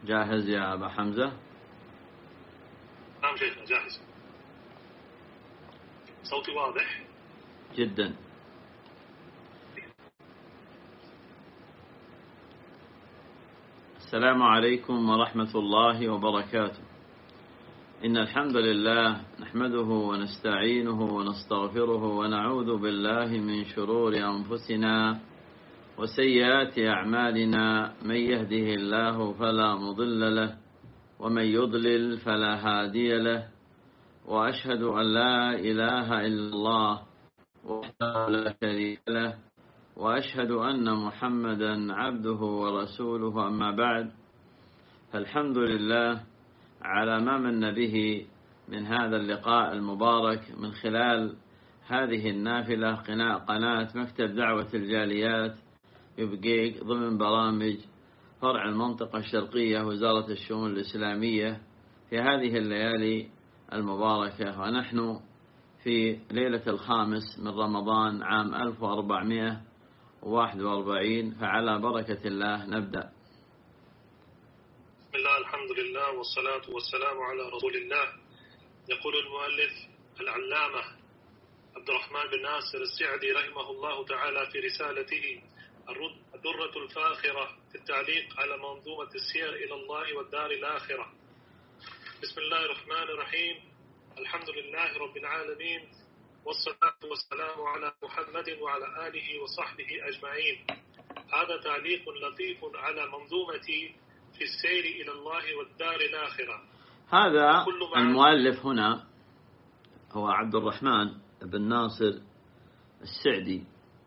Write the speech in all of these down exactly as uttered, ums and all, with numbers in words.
جاهز يا أبا حمزة؟ نعم شيخنا جاهز. صوتي واضح جدا. السلام عليكم ورحمة الله وبركاته. إن الحمد لله نحمده ونستعينه ونستغفره ونعوذ بالله من شرور أنفسنا وسيئات أعمالنا. من يهده الله فلا مضل له ومن يضلل فلا هادي له، وأشهد أن لا إله إلا الله وحده لا شريك له، وأشهد أن محمدا عبده ورسوله. أما بعد، فالحمد لله على ما من به من هذا اللقاء المبارك من خلال هذه النافلة قناة مكتب دعوة الجاليات يبقيق ضمن برامج فرع المنطقة الشرقية وزارة الشؤون الإسلامية في هذه الليالي المباركة، ونحن في ليلة الخامس من رمضان عام ألف وأربعمائة وواحد وأربعين. فعلى بركة الله نبدأ. بسم الله الحمد لله والصلاة والسلام على رسول الله. يقول المؤلف العلامة عبد الرحمن بن ناصر السعدي رحمه الله تعالى في رسالته الدرة الفاخرة في التعليق على منظومة السير إلى الله والدار الآخرة. بسم الله الرحمن الرحيم. الحمد لله رب العالمين، والصلاة والسلام على محمد وعلى آله وصحبه أجمعين. هذا تعليق لطيف على منظومة في السير إلى الله والدار الآخرة. هذا المؤلف هنا هو عبد الرحمن بن ناصر السعدي،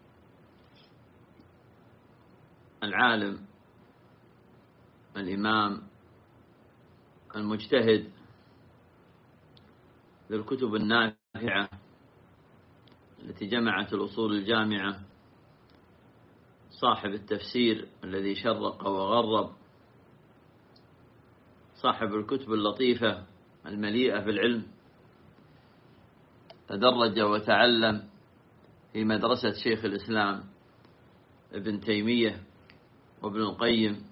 العالم الإمام المجتهد للكتب النافعة التي جمعت الأصول الجامعة، صاحب التفسير الذي شرق وغرب، صاحب الكتب اللطيفة المليئة بالعلم. تدرج وتعلم في مدرسة شيخ الإسلام ابن تيمية وابن القيم.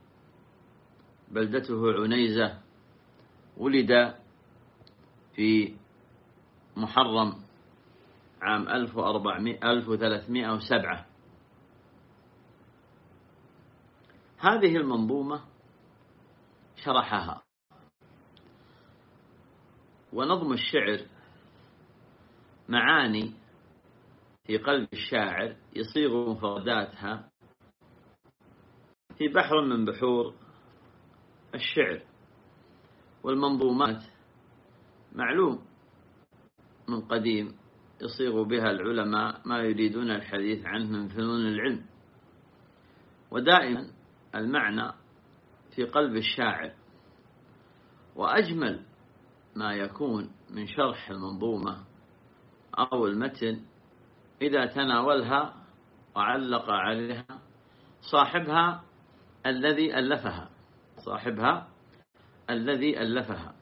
بلدته عنيزة. ولد في محرم عام ألف وثلاثمائة وسبعة. هذه المنظومة شرحها، ونظم الشعر معاني في قلب الشاعر يصيغ مفرداتها في بحر من بحور الشعر. والمنظومات معلوم من قديم يصيغ بها العلماء ما يريدون الحديث عنه من فنون العلم، ودائما المعنى في قلب الشاعر. وأجمل ما يكون من شرح المنظومة أو المتن إذا تناولها وعلق عليها صاحبها الذي ألفها صاحبها الذي ألفها.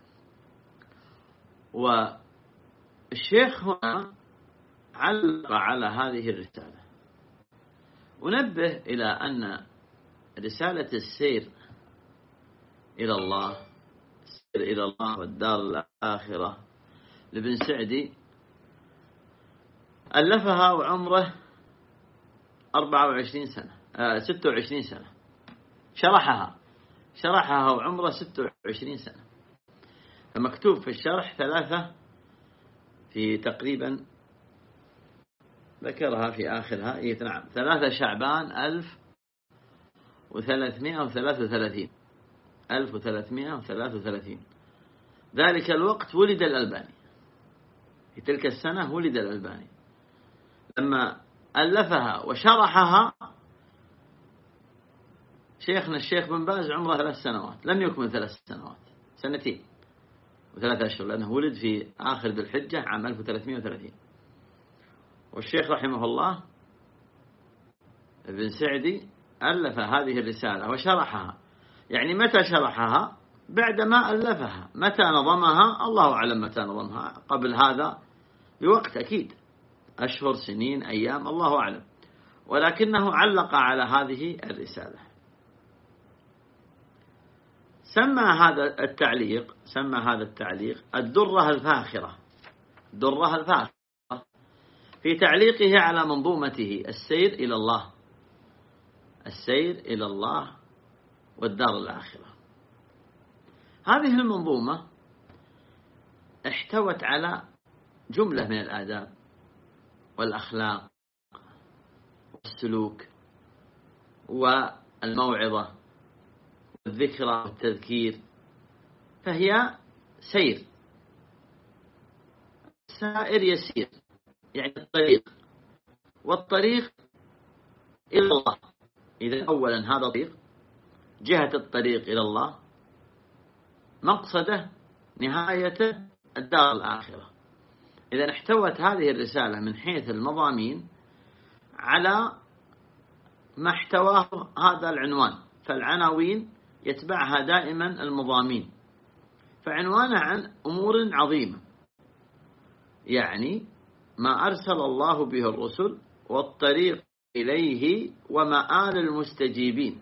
والشيخ هنا علق على هذه الرسالة. ونبه إلى أن رسالة السير إلى الله السير إلى الله والدار الآخرة لابن سعدي ألفها وعمره أربعة وعشرين سنة آه ستة وعشرين سنة. شرحها شرحها وعمره ستة وعشرين سنة. فمكتوب في الشرح ثلاثة في تقريبا ذكرها في آخرها إيه نعم ثلاثة شعبان ألف وثلاثمائة وثلاثة وثلاثين ألف وثلاثمائة وثلاثة وثلاثين. ذلك الوقت ولد الألباني. في تلك السنة ولد الألباني. لما ألفها وشرحها شيخنا الشيخ بن باز عمره ثلاث سنوات، لم يكمل ثلاث سنوات، سنتين وثلاثة أشهر، لأنه ولد في آخر ذي الحجة عام ألف وثلاثمائة وثلاثين. والشيخ رحمه الله ابن سعدي ألف هذه الرسالة وشرحها. يعني متى شرحها؟ بعدما ألفها. متى نظمها؟ الله أعلم متى نظمها. قبل هذا بوقت أكيد، أشهر سنين أيام الله أعلم. ولكنه علق على هذه الرسالة. سمى هذا التعليق سمى هذا التعليق الدرة الفاخرة، الدرة الفاخرة في تعليقه على منظومته السير إلى الله، السير إلى الله والدار الآخرة. هذه المنظومة احتوت على جملة من الآداب والأخلاق والسلوك والموعظة والذكرى والتذكير، فهي سير، سائر يسير، يعني الطريق، والطريق إلى الله. إذا أولا هذا طريق، جهة الطريق إلى الله، مقصده نهايته الدار الآخرة. إذا احتوت هذه الرسالة من حيث المضامين على ما احتواه هذا العنوان، فالعناوين يتبعها دائما المضامين، فعنوانه عن أمور عظيمة، يعني ما أرسل الله به الرسل والطريق إليه ومآل المستجيبين.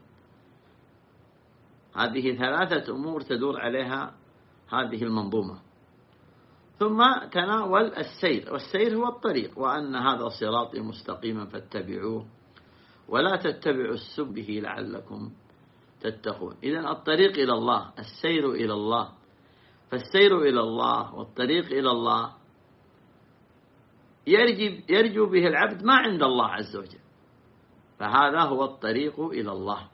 هذه ثلاثة أمور تدور عليها هذه المنظومة. ثم تناول السير، والسير هو الطريق، وأن هذا صراطي مستقيما فاتبعوه ولا تتبعوا السبل لعلكم تتقون. إذن الطريق إلى الله، السير إلى الله، فالسير إلى الله والطريق إلى الله يرجو, يرجو به العبد ما عند الله عز وجل، فهذا هو الطريق إلى الله.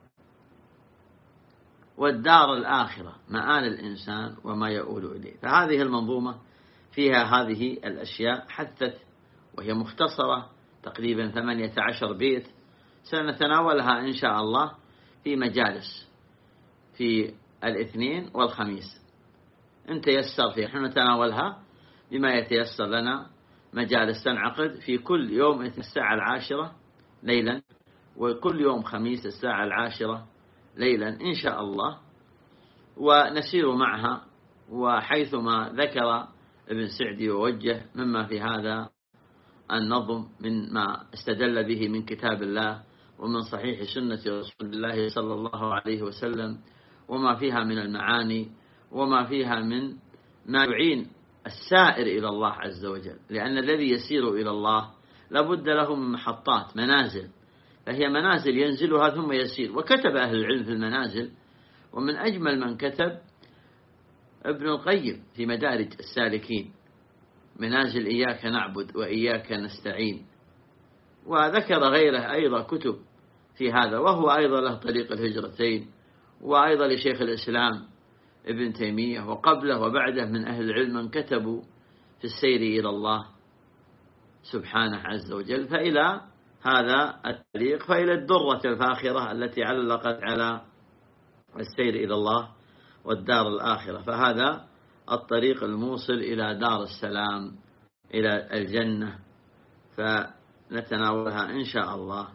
والدار الآخرة مآل الإنسان وما يؤول إليه. فهذه المنظومة فيها هذه الأشياء، حثت، وهي مختصرة تقريبا ثمانية عشر بيت، سنتناولها إن شاء الله في مجالس في الاثنين والخميس إن تيسر فيه. نحن نتناولها بما يتيسر لنا، مجالس تنعقد في كل يوم الساعة العاشرة ليلا، وكل يوم خميس الساعة العاشرة ليلا إن شاء الله، ونسير معها. وحيثما ذكر ابن سعدي ووجه مما في هذا النظم من ما استدل به من كتاب الله ومن صحيح سنة رسول الله صلى الله عليه وسلم، وما فيها من المعاني وما فيها من ما يعين السائر إلى الله عز وجل، لأن الذي يسير إلى الله لابد له من محطات، منازل، فهي منازل ينزلها ثم يسير. وكتب أهل العلم في المنازل، ومن أجمل من كتب ابن القيم في مدارج السالكين، منازل إياك نعبد وإياك نستعين. وذكر غيره أيضا كتب في هذا، وهو أيضا له طريق الهجرتين، وأيضا لشيخ الإسلام ابن تيمية، وقبله وبعده من أهل العلم من كتبوا في السير إلى الله سبحانه عز وجل. فإلى هذا الطريق، فإلى الدرة الفاخرة التي علقت على السير إلى الله والدار الآخرة، فهذا الطريق الموصل إلى دار السلام، إلى الجنة، فنتناولها إن شاء الله.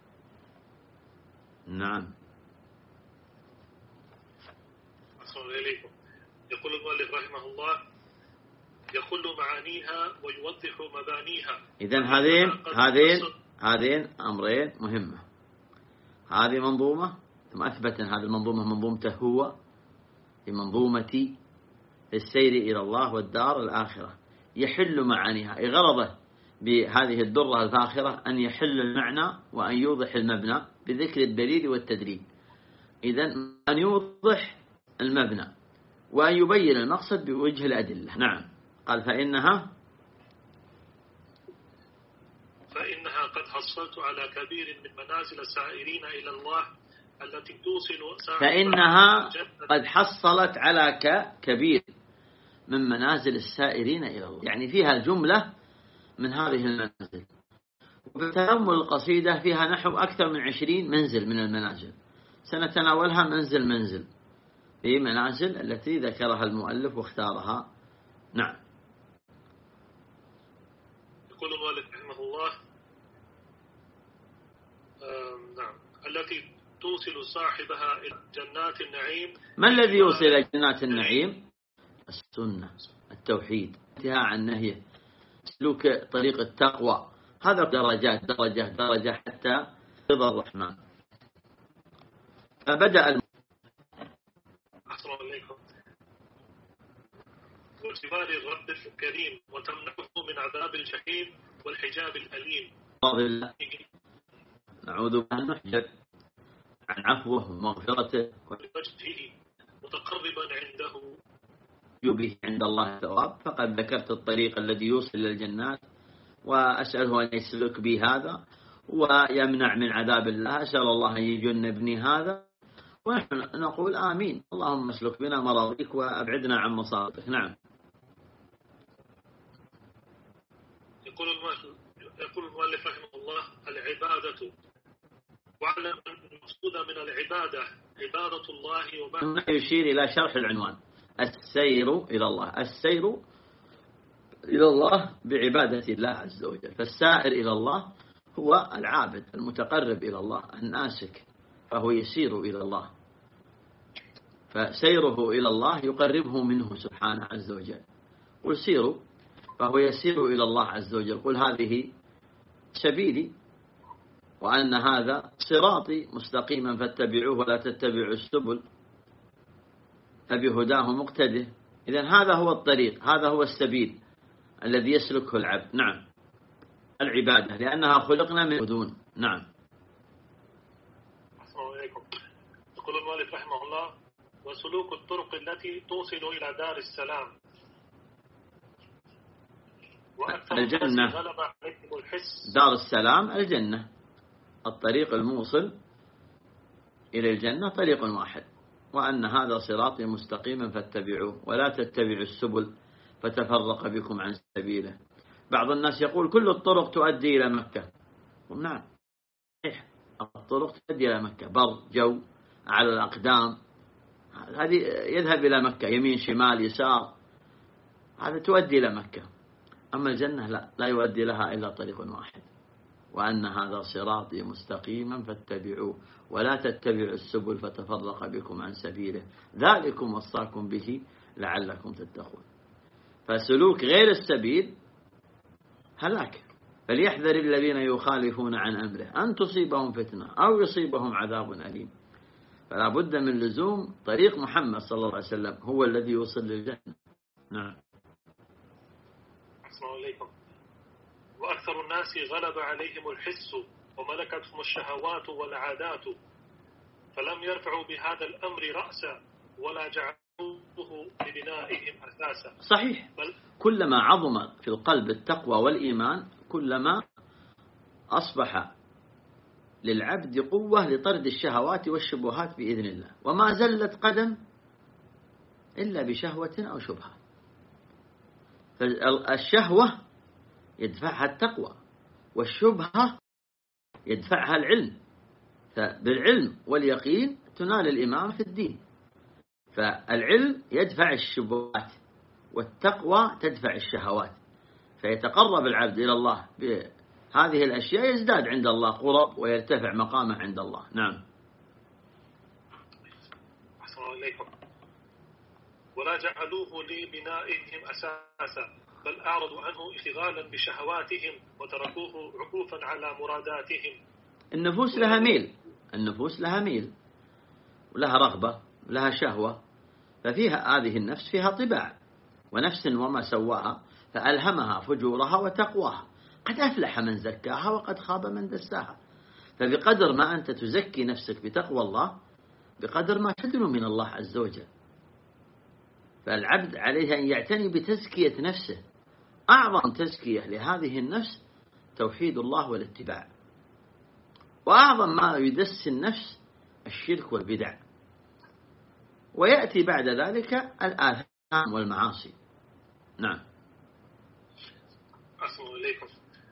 نعم. يقول المؤلف رحمه الله: يخل معانيها ويوضح مبانيها. إذن هذين هذين هذين أمرين مهمة. هذه منظومة، ثم أثبت أن هذه المنظومة منظومته هو، في منظومتي في السير إلى الله والدار الآخرة، يحل معانيها. غرضه بهذه الدرة الفاخرة أن يحل المعنى وأن يوضح المبنى بذكر الدليل والتدريب. إذن أن يوضح المبنى وأن يبين المقصد بوجه الأدلة. نعم. قال فإنها فإنها قد حصلت على كبير من منازل السائرين إلى الله التي توصل سائرين. فإنها قد حصلت على كبير من منازل السائرين إلى الله، يعني فيها جملة من هذه المنازل. وبتأمل القصيدة فيها نحو أكثر من عشرين منزل من المنازل، سنتناولها منزل منزل في منازل التي ذكرها المؤلف واختارها. نعم. يقول المؤلف رحمه الله: نعم التي توصل صاحبها إلى جنات النعيم. ما الذي يوصل إلى جنات النعيم؟ السنة، التوحيد، انتهاء عن نهيه، سلوك طريق التقوى. هذا درجات درجة درجة حتى رضا الرحمن. فبدأ باعتبار الرب الكريم وتمنعه من عذاب الجحيم والحجاب الأليم. نعوذ بالله نحجب عن عفوه ومغفرته وجهه متقربا عنده به عند الله الثواب. فقد ذكرت الطريق الذي يوصل للجنات، وأسأله أن يسلك بي هذا ويمنع من عذاب الله. أسأل الله أن يجنبني هذا، ونحن نقول آمين. اللهم اسلك بنا مراضيك وأبعدنا عن مصائبك. نعم. يقول يقول المؤلف رحمه الله: العبادة، واعلم أن المقصود من العبادة عبادة الله وما يشير إلى شرح العنوان: السير إلى الله. السير إلى الله بعبادة الله عز وجل. فالسائر إلى الله هو العابد المتقرب إلى الله الناسك، فهو يسير إلى الله. فسيره إلى الله يقربه منه سبحانه عز وجل. قل سيروا، فهو يسير إلى الله عز وجل. قل هذه سبيلي وأن هذا صراطي مستقيما فاتبعوه ولا تتبعوا السبل فبهداه مقتده. إذن هذا هو الطريق، هذا هو السبيل الذي يسلكه العبد. نعم. العبادة لأنها خلقنا من دون. نعم. السلام عليكم. يقول المؤلف رحمه الله: وسلوك الطرق التي توصل إلى دار السلام. الجنة غلب عليهم الحس. دار السلام الجنة. الطريق الموصل إلى الجنة طريق واحد، وأن هذا صراطي مستقيما فاتبعوه ولا تتبعوا السبل فتفرق بكم عن سبيله. بعض الناس يقول كل الطرق تؤدي إلى مكة. نعم، الطرق تؤدي إلى مكة، بر جو على الأقدام، هذه يذهب إلى مكة، يمين شمال يسار، هذا تؤدي إلى مكة. أما الجنة لا لا يؤدي لها إلا طريق واحد، وأن هذا صراطي مستقيما فاتبعوه ولا تتبعوا السبل فتفرق بكم عن سبيله ذلكم وصاكم به لعلكم تتقون. فسلوك غير السبيل هلاك. فليحذر الذين يخالفون عن أمره أن تصيبهم فتنة أو يصيبهم عذاب أليم. فلا بد من لزوم طريق محمد صلى الله عليه وسلم، هو الذي يوصل للجنة. نعم. السلام عليكم. وأكثر الناس غلب عليهم الحس وملكتهم الشهوات والعادات، فلم يرفعوا بهذا الأمر رأسا ولا جعلوه لبنائهم أساسا. صحيح. بل كلما عظم في القلب التقوى والإيمان كلما أصبح للعبد قوة لطرد الشهوات والشبهات بإذن الله، وما زلت قدم إلا بشهوة أو شبهة. فالشهوة يدفعها التقوى، والشبهة يدفعها العلم. فبالعلم واليقين تنال الإمامة في الدين. فالعلم يدفع الشبهات والتقوى تدفع الشهوات، فيتقرب العبد إلى الله بهذه الأشياء يزداد عند الله قرب ويرتفع مقامه عند الله. نعم. أحسن عليكم. ولا جعلوه لبنائهم أساسا بل أعرضوا عنه اشتغالا بشهواتهم وتركوه عكوفا على مراداتهم. النفوس لها ميل، النفوس لها ميل ولها رغبة ولها شهوة، ففيها هذه النفس فيها طباع، ونفس وما سواها فألهمها فجورها وتقواها. قد أفلح من زكاها وقد خاب من دساها. فبقدر ما أنت تزكي نفسك بتقوى الله بقدر ما تدنو من الله عز وجل. فالعبد عليه أن يعتني بتزكية نفسه. أعظم تزكية لهذه النفس توحيد الله والاتباع، وأعظم ما يدس النفس الشرك والبدع، ويأتي بعد ذلك الآثام والمعاصي. نعم. أحسن إليكم.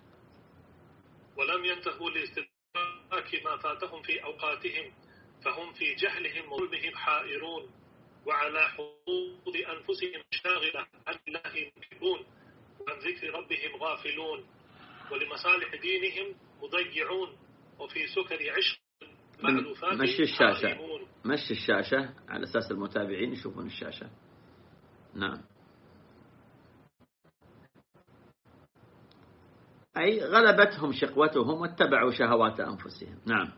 ولم ينتهوا لاستدراك ما فاتهم في أوقاتهم، فهم في جهلهم وظلمهم حائرون، وعلى حظوظ أنفسهم شاغلة عن الله منكرون، وعن ذكر ربهم غافلون، ولمصالح دينهم مضيعون، وفي سكر عشق معلوفات مشي الشاشة حائرون. مشي الشاشة على أساس المتابعين يشوفون الشاشة. نعم. أي غلبتهم شقوتهم واتبعوا شهوات أنفسهم. نعم.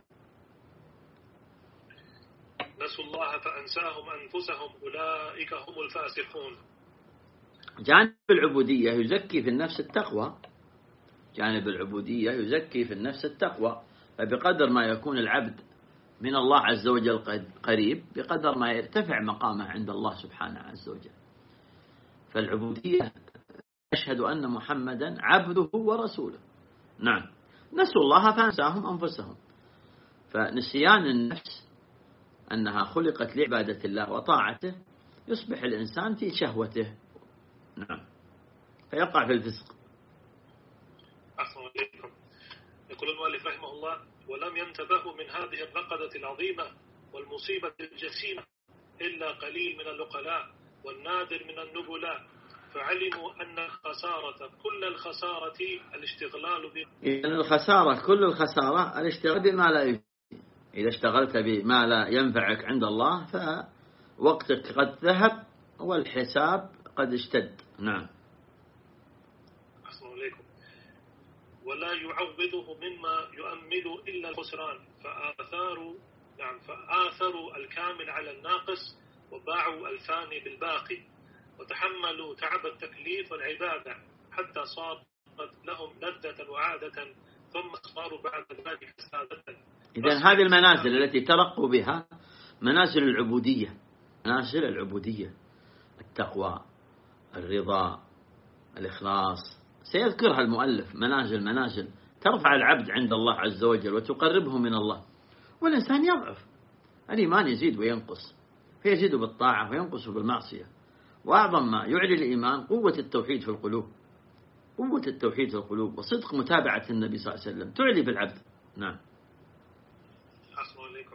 نسوا الله فأنساهم أنفسهم أولئك هم الفاسقون. جانب العبودية يزكي في النفس التقوى، جانب العبودية يزكي في النفس التقوى. فبقدر ما يكون العبد من الله عز وجل قريب بقدر ما يرتفع مقامه عند الله سبحانه عز وجل. فالعبودية أشهد أن محمدا عبده ورسوله. نعم، نسوا الله فانساهم أنفسهم. فنسيان النفس أنها خلقت لعبادة الله وطاعته يصبح الإنسان في شهوته، نعم، فيقع في الفسق. أحسن عليكم. يقول المؤلف رحمه الله: ولم ينتبهوا من هذه الرقدة العظيمة والمصيبة الجسيمة إلا قليل من العقلاء والنادر من النبلاء، فعلموا أن الخسارة كل الخسارة الاشتغلال ب إذن الخسارة كل الخسارة الاشتغال بما لا يفيد. إذا اشتغلت بما لا ينفعك عند الله فوقتك قد ذهب والحساب قد اشتد. نعم. أحسن عليكم. ولا يعوضه مما يؤمل إلا الخسران، فآثاروا نعم فآثروا الكامل على الناقص وباعوا الفاني بالباقي، وتحملوا تعب التكليف والعبادة حتى صارت لهم لذة وعادة، ثم صاروا بعد ذلك سادة. إذن هذه المنازل التي ترقوا بها منازل العبودية، منازل العبودية: التقوى، الرضا، الإخلاص. سيذكرها المؤلف منازل منازل ترفع العبد عند الله عز وجل وتقربه من الله. والإنسان يضعف، الإيمان يزيد وينقص، فيزيد بالطاعة وينقص بالمعصية. وأعظم ما يعلي الإيمان قوة التوحيد في القلوب، قوة التوحيد في القلوب وصدق متابعة النبي صلى الله عليه وسلم تعلي بالعبد. نعم. أحسن عليكم.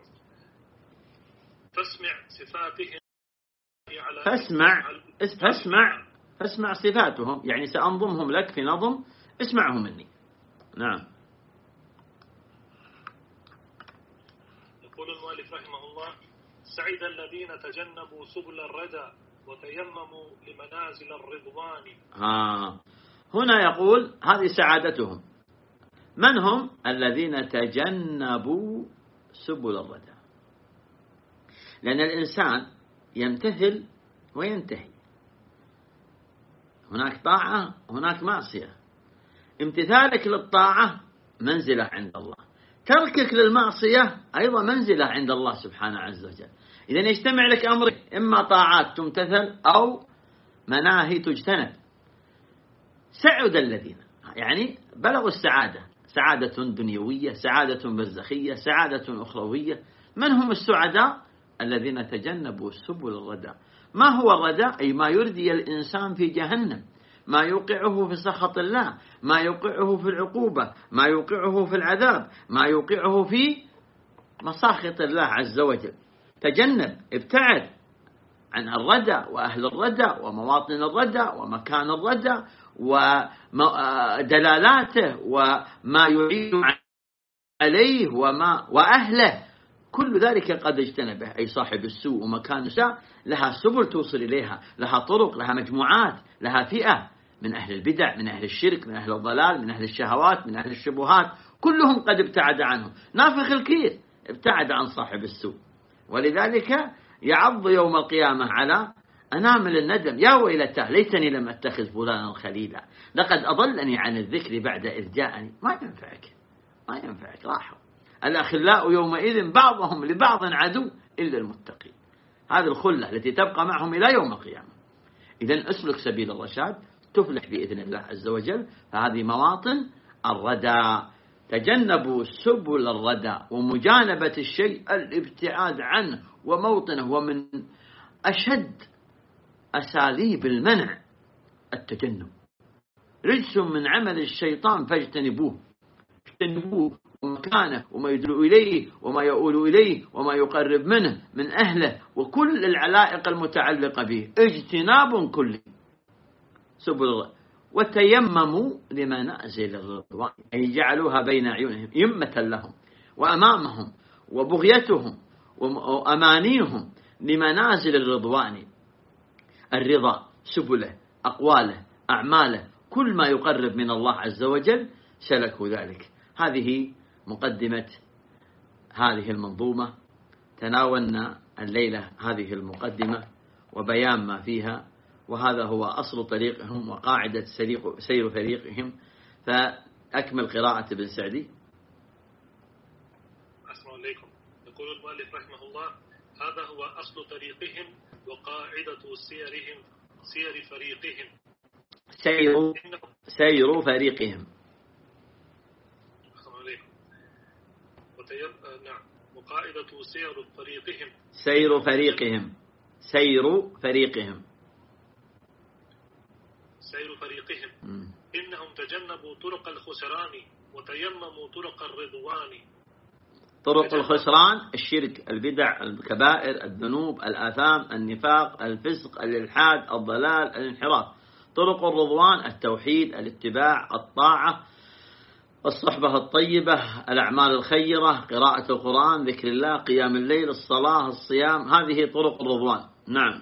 فاسمع صفاتهم على فاسمع فاسمع فاسمع صفاتهم، يعني سأنظمهم لك في نظم، اسمعهم مني. نعم. يقول المؤلف رحمه الله: سعد الذين تجنبوا سبل الردى وتيمموا لمنازل الرضوان. ها هنا يقول هذه سعادتهم. من هم الذين تجنبوا سبل الردى؟ لأن الإنسان يمتثل وينتهي، هناك طاعة هناك معصية. امتثالك للطاعة منزلة عند الله، تركك للمعصية أيضا منزلة عند الله سبحانه عز وجل. إذن يجتمع لك أمر، إما طاعات تمتثل أو مناهي تجتنب. سعد الذين يعني بلغوا السعادة، سعادة دنيوية، سعادة برزخية، سعادة أخروية. من هم السعداء؟ الذين تجنبوا سبل الردى. ما هو الردى؟ أي ما يردي الإنسان في جهنم، ما يوقعه في سخط الله، ما يوقعه في العقوبة، ما يوقعه في العذاب، ما يوقعه في مساخط الله عز وجل. تجنب، ابتعد عن الردى وأهل الردى ومواطن الردى ومكان الردى ودلالاته وما يعين عليه وما وأهله، كل ذلك قد اجتنبه. أي صاحب السوء ومكان السوء لها سبل توصل إليها، لها طرق، لها مجموعات، لها فئة من أهل البدع، من أهل الشرك، من أهل الضلال، من أهل الشهوات، من أهل الشبهات، كلهم قد ابتعد عنهم. نافخ الكير ابتعد عن صاحب السوء، ولذلك يعض يوم القيامة على أنامل الندم: يا ويلتاه ليتني لم أتخذ فلانا خليلا، لقد أضلني عن الذكر بعد إذ جاءني. ما ينفعك، ما ينفعك، راحوا. الأخلاء يومئذ بعضهم لبعض عدو إلا المتقين. هذه الخلة التي تبقى معهم إلى يوم القيامة. إذن أسلك سبيل الرشاد تفلح بإذن الله عز وجل. فهذه مواطن الردى. تجنبوا سبل الردى، ومجانبة الشيء الابتعاد عنه وموطنه. ومن أشد أساليب المنع التجنب، رجس من عمل الشيطان فاجتنبوه. اجتنبوه ومكانه وما يدعو إليه وما يؤول إليه وما يقرب منه من أهله وكل العلائق المتعلقة به، اجتناب كله. سبل وتيمموا لمنازل الرضوان، أي جعلوها بين عيونهم يمة لهم وأمامهم وبغيتهم وأمانيهم لمنازل الرضوان. الرضا سبله، أقواله، أعماله، كل ما يقرب من الله عز وجل سلكوا ذلك. هذه مقدمة هذه المنظومة. تناولنا الليلة هذه المقدمة وبيان ما فيها، وهذا هو أصل طريقهم وقاعدة سير فريقهم. فأكمل قراءة ابن سعدي. أسمع عليكم. يقول المؤلف رحمه الله: هذا هو أصل طريقهم وقاعدة سيرهم سير فريقهم سير سير فريقهم. أسمع عليكم. وتيب... نعم وقاعدة سير فريقهم سير فريقهم سير فريقهم سير فريقهم م. إنهم تجنبوا طرق الخسران وتيمموا طرق الرضوان. طرق الخسران: الشرك، البدع، الكبائر، الذنوب، الآثام، النفاق، الفسق، الإلحاد، الضلال، الانحراف. طرق الرضوان: التوحيد، الاتباع، الطاعة، الصحبة الطيبة، الأعمال الخيرة، قراءة القرآن، ذكر الله، قيام الليل، الصلاة، الصيام. هذه طرق الرضوان. نعم.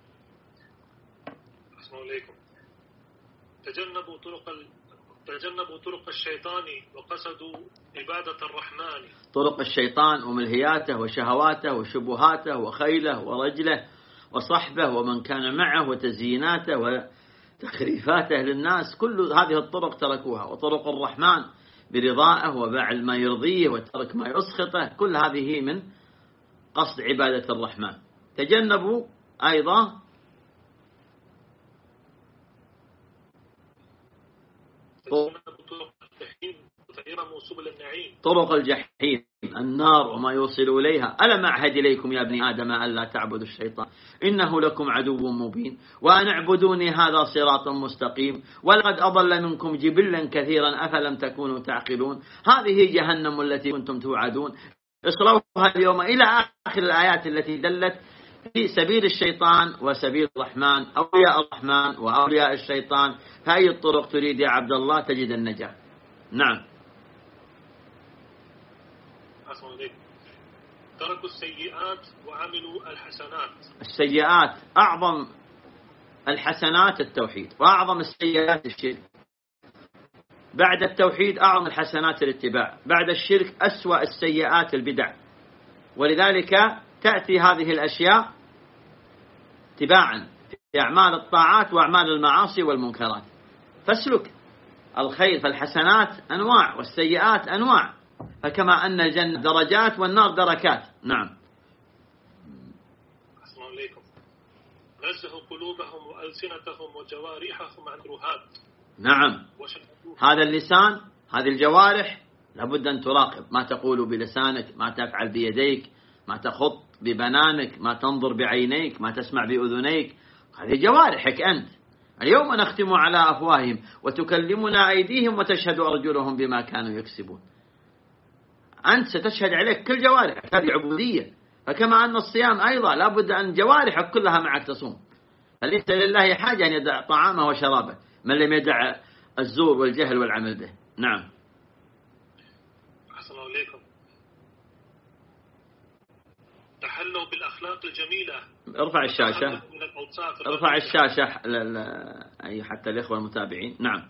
أسمع عليكم. تجنبوا طرق ال... تجنبوا طرق الشيطان وقصدوا عبادة الرحمن. طرق الشيطان وملهياته وشهواته وشبهاته وخيله ورجله وصحبه ومن كان معه وتزييناته وتخريفاته للناس، كل هذه الطرق تركوها. وطرق الرحمن برضائه وبعل ما يرضيه وترك ما يسخطه، كل هذه من قصد عبادة الرحمن. تجنبوا أيضا طرق الجحيم، النار وما يوصل إليها. ألم أعهد إليكم يا ابن آدم ألا تعبدوا الشيطان إنه لكم عدو مبين وأن اعبدوني هذا صراط مستقيم ولقد أضل منكم جبلا كثيرا أفلم تكونوا تعقلون. هذه جهنم التي كنتم توعدون اصلوها اليوم، إلى آخر الآيات التي دلت في سبيل الشيطان وسبيل الرحمن، أولياء الرحمن وأولياء الشيطان. فأي الطرق تريد يا عبد الله تجد النجاة. نعم. تركوا السيئات وعملوا الحسنات. السيئات أعظم الحسنات التوحيد، وأعظم السيئات الشرك. بعد التوحيد أعظم الحسنات الاتباع، بعد الشرك أسوأ السيئات البدع. ولذلك تأتي هذه الأشياء تباعا في أعمال الطاعات وأعمال المعاصي والمنكرات. فاسلك الخير، فالحسنات أنواع والسيئات أنواع، فكما أن الجنة درجات والنار دركات. نعم. السلام عليكم. نزهوا قلوبهم وألسنتهم وجوارحهم عن رهات. نعم. هذا اللسان، هذه الجوارح لابد أن تراقب ما تقول بلسانك، ما تفعل بيديك، ما تخط ببنانك، ما تنظر بعينيك، ما تسمع بأذنيك. هذه جوارحك أنت. اليوم نختم على أفواههم وتكلمنا أيديهم وتشهد أرجلهم بما كانوا يكسبون. أنت ستشهد عليك كل جوارحك، هذه عبودية. فكما أن الصيام أيضا لابد أن جوارحك كلها معك تصوم. فليس لله حاجة أن يدع طعامه وشرابه من لم يدع الزور والجهل والعمل به. نعم. أحسن الله إليكم. تحلوا بالأخلاق الجميلة. ارفع الشاشة، ارفع الشاشة أي حتى الإخوة المتابعين. نعم.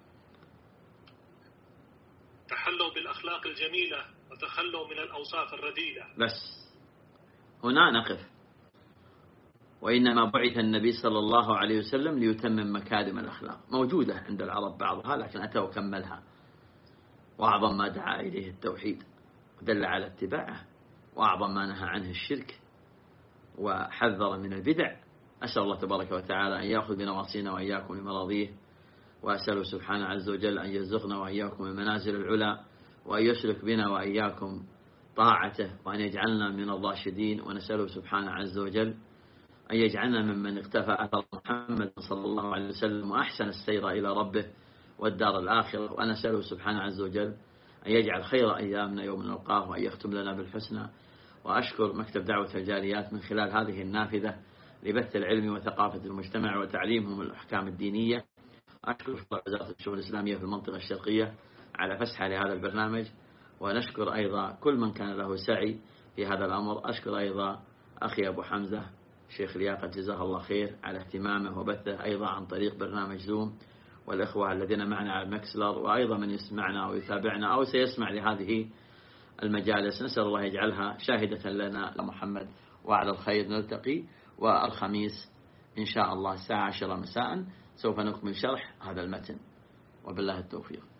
تحلوا بالأخلاق الجميلة وتخلوا من الأوصاف الرديئة. بس هنا نقف. وإنما بعث النبي صلى الله عليه وسلم ليتمم مكارم الأخلاق، موجودة عند العرب بعضها لكن أتى وكملها. وأعظم ما دعا إليه التوحيد ودل على اتباعه، وأعظم ما نهى عنه الشرك وحذر من البدع. أسأل الله تبارك وتعالى أن يأخذ بنواصينا وإياكم لمراضيه، وأسأله سبحانه عز وجل أن يرزقنا وإياكم المنازل العلى، وأن يسلك بنا وإياكم طاعته، وأن يجعلنا من الراشدين. ونسأله سبحانه عز وجل أن يجعلنا ممن اقتفى أثر محمد صلى الله عليه وسلم وأحسن السير إلى ربه والدار الآخرة. وأنا أسأله سبحانه عز وجل أن يجعل خير أيامنا يوم نلقاه وأن يختم لنا بالحسنى. وأشكر مكتب دعوة الجاليات من خلال هذه النافذة لبث العلم وثقافة المجتمع وتعليمهم الأحكام الدينية. أشكر وزارة الشؤون الإسلامية في المنطقة الشرقية على فسحة لهذا البرنامج. ونشكر أيضا كل من كان له سعي في هذا الأمر. أشكر أيضا أخي أبو حمزة شيخ لياقة جزاه الله خير على اهتمامه وبثه أيضا عن طريق برنامج زوم، والإخوة الذين معنا على المكسلر، وأيضا من يسمعنا أو يتابعنا أو سيسمع لهذه المجالس. نسأل الله يجعلها شاهدة لنا لمحمد، وعلى الخير نلتقي. والخميس إن شاء الله الساعة عشرة مساء سوف نكمل شرح هذا المتن، وبالله التوفيق.